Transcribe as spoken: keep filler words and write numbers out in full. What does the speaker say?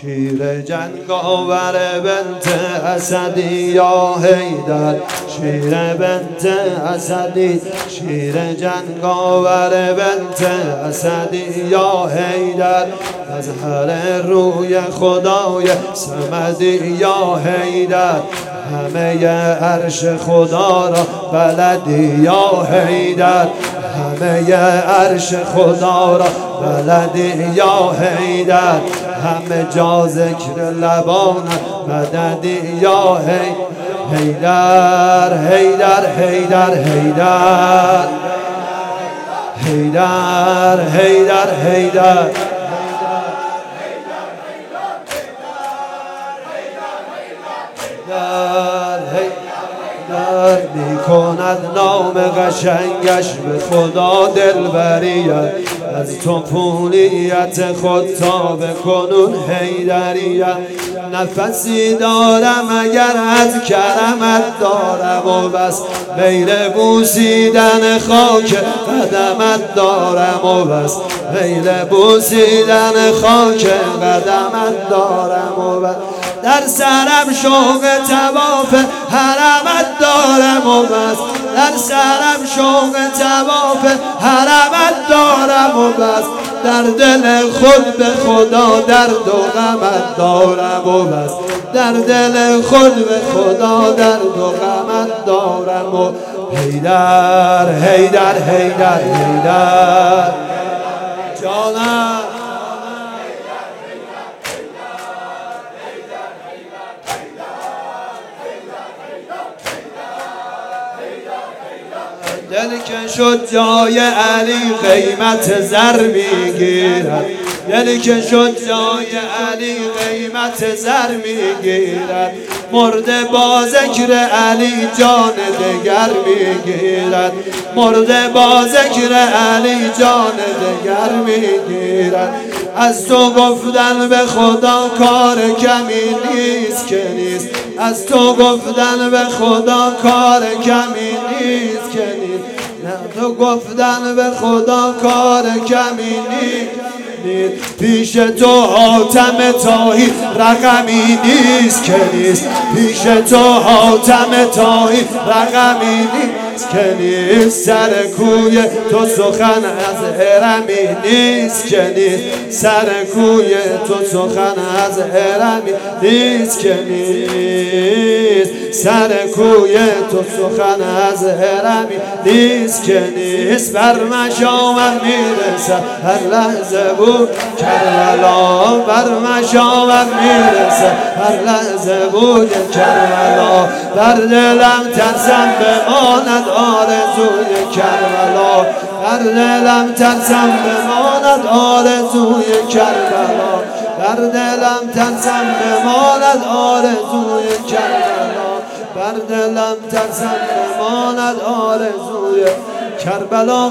شیر جنگاور بنت اسدی یا حیدر، شیر بنت اسدی، شیر جنگاور بنت اسدی یا حیدر، مظهر روی خدای صمدی یا حیدر، همه عرش خدا را بلدی یا حیدر، همه عرش خدا را بلدی یا حیدر، همه جا ذکر لبان مددی یا حیدر، حیدر حیدر حیدر حیدر حیدر حیدر می کند نام قشنگش به خدا دلبریت، از تو پولیت خود تا به کنون حیدریت، نفسی دارم اگر از کرمت دارم و بس، میل بوسیدن خاک قدمت دارم و بس، میل بوسیدن خاک قدمت دارم و بس، در سرم شوق طواف حرمت دارم و بس، در سرم شوق طواف حرمت دارم و بس، در دل خود به خدا درد و غمت دارم و بس، در دل خود به خدا درد و غمت دارم و حیدر حیدر حیدر حیدر جانم دل که شد جای علی قیمت زر میگیرد، دل که شد جای علی قیمت زر میگیرد، مرده با ذکر علی جان دگر میگیرد، مرده با ذکر علی جان دگر میگیرد، از تو گفتن به خدا کار کمی نیست که نیست، از تو گفتن به خدا کار کمی نیست که نیست، نه تو گفتن به خدا کار کمی نیست، پیش تو حاتم طاهی رقمی نیست که نیست، پیش تو حاتم طاهی رقمی نیست که نیست، سر کوی تو سخن از هرمی نیست که نیست، سر کوی تو سخن از هرمی نیست که نیست، سر کوی تو سخن از هرمی نیست که نیست، بر مشامم میرسه هر لحظه بود کربلا، بر مشامم میرسه هر لحظه بود کربلا، در دلم ترسم بماند آرزوی کربلا، در دلم ترسم بماند آرزوی کربلا، در دلم ترسم بماند آرزوی کربلا، بر دلم ترسم بماند آرزوی کربلا.